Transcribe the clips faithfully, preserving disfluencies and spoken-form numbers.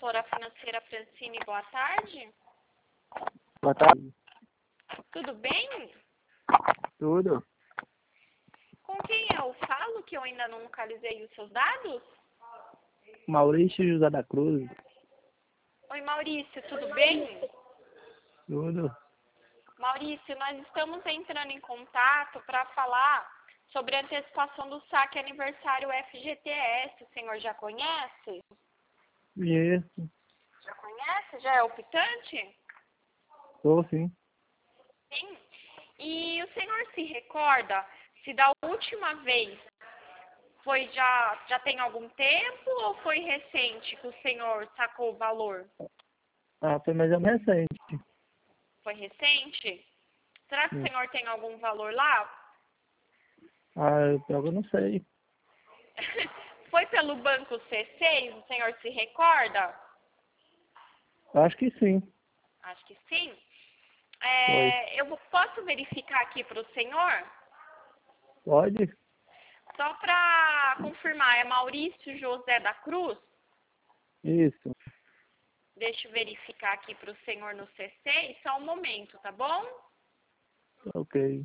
consultora financeira Francine, boa tarde. Boa tarde. Tudo bem? Tudo? Com quem eu falo que eu ainda não localizei os seus dados? Maurício José da Cruz. Oi, Maurício, tudo bem? Tudo? Maurício, nós estamos entrando em contato para falar sobre a antecipação do saque aniversário F G T S. O senhor já conhece? Isso. Já conhece? Já é optante? Tô sim. Sim. E o senhor se recorda se da última vez foi já, já tem algum tempo ou foi recente que o senhor sacou o valor? Ah, foi mais ou menos recente. Foi recente? Será que o Sim. senhor tem algum valor lá? Ah, eu eu não sei. Foi pelo Banco C seis, o senhor se recorda? Acho que sim. Acho que sim. Foi. É, eu posso verificar aqui para o senhor? Pode? Só para confirmar, é Maurício José da Cruz? Isso. Deixa eu verificar aqui para o senhor no C seis, só um momento, tá bom? Ok.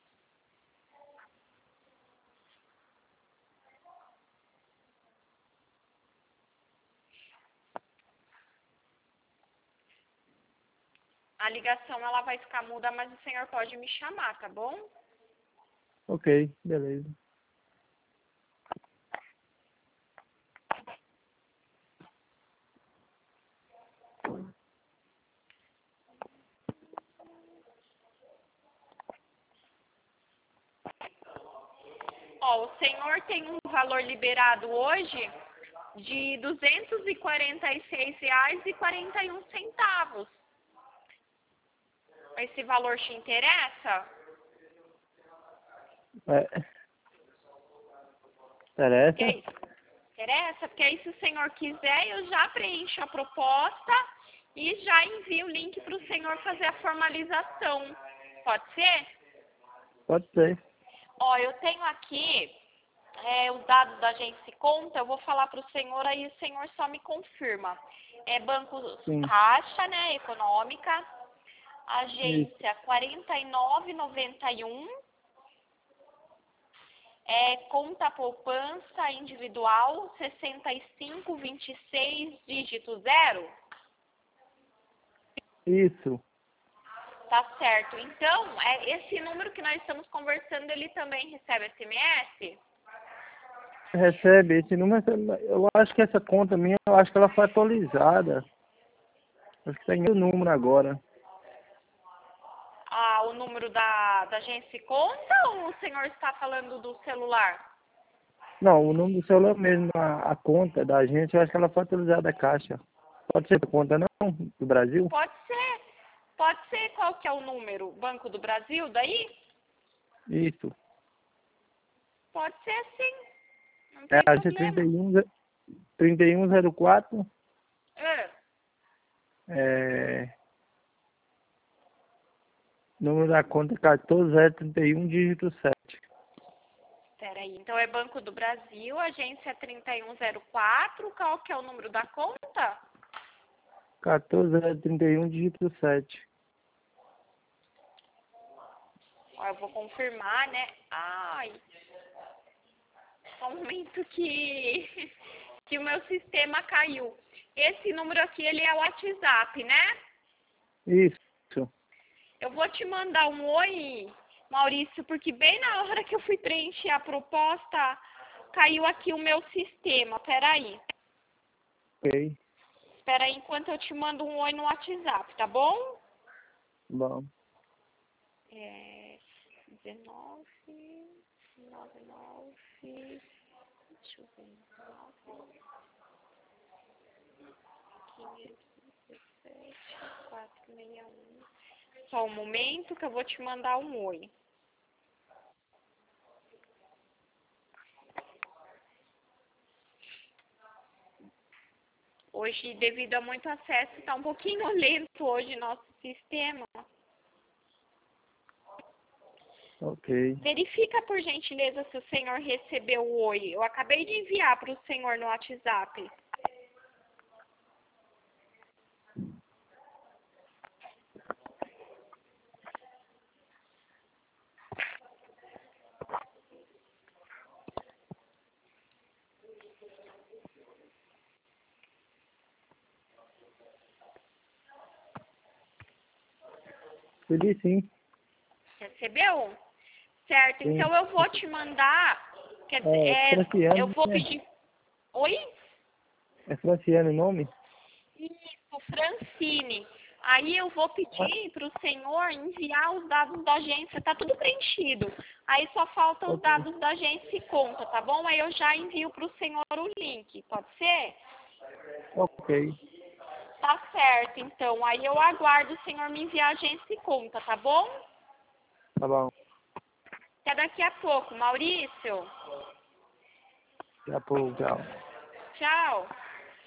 A ligação ela vai ficar muda, mas o senhor pode me chamar, tá bom? Ok, beleza. Ó, o senhor tem um valor liberado hoje de duzentos e quarenta e seis reais e quarenta e um centavos. Esse valor te interessa? É. Que é Interessa? isso? Interessa? Porque aí se o senhor quiser, eu já preencho a proposta e já envio o link para o senhor fazer a formalização. Pode ser? Pode ser. Ó, eu tenho aqui é, os dados da agência conta, eu vou falar para o senhor, aí o senhor só me confirma. É Banco Sim. Caixa, né, Econômica, Isso. agência quarenta e nove noventa e um, é, conta poupança individual sessenta e cinco vinte e seis, dígito zero. Isso. Tá certo. Então, é, esse número que nós estamos conversando, ele também recebe S M S? Recebe esse número. Eu acho que essa conta minha, eu acho que ela foi atualizada. Acho que tá em outro número agora. Ah, o número da, da agência conta ou o senhor está falando do celular? Não, o número do celular mesmo, a, a conta da gente, eu acho que ela foi atualizada da Caixa. Pode ser a conta não, do Brasil? Pode ser. Pode ser. Qual que é o número? Banco do Brasil, daí? Isso. Pode ser sim. Não É tem a agência trinta problema. e um, trinta e um zero quatro, Ah, é, número da conta quatorze zero trinta e um, dígito sete. peraí. Então é Banco do Brasil, agência trinta e um zero quatro. Qual que é o número da conta? quatorze zero trinta e um, dígito sete. Ó, eu vou confirmar, né? Ai, só um momento que, que o meu sistema caiu. Esse número aqui, ele é o WhatsApp, né? Isso. Eu vou te mandar um oi, Maurício, porque bem na hora que eu fui preencher a proposta, caiu aqui o meu sistema. Peraí. Ok. Peraí, enquanto eu te mando um oi no WhatsApp, tá bom? Bom. É... dezenove, nove nove, deixa eu ver, nove, quinhentos e dezessete, quatrocentos e sessenta e um. Só um momento que eu vou te mandar um oi. Hoje, devido a muito acesso, está um pouquinho lento hoje nosso sistema. Ok. Verifica, por gentileza, se o senhor recebeu o oi. Eu acabei de enviar para o senhor no WhatsApp. Recebi sim. Recebeu? Certo, Sim. então eu vou te mandar, quer dizer, É, é, Franciane, eu vou né? pedir... Oi? É Franciane o nome? Isso, Francine. Aí eu vou pedir para o senhor enviar os dados da agência, tá tudo preenchido. Aí só faltam os Ok. dados da agência e conta, tá bom? Aí eu já envio para o senhor o link, pode ser? Ok. Tá certo, então. Aí eu aguardo o senhor me enviar a agência e conta, tá bom? Tá bom. Até daqui a pouco, Maurício. Daqui a pouco, tchau. Tchau.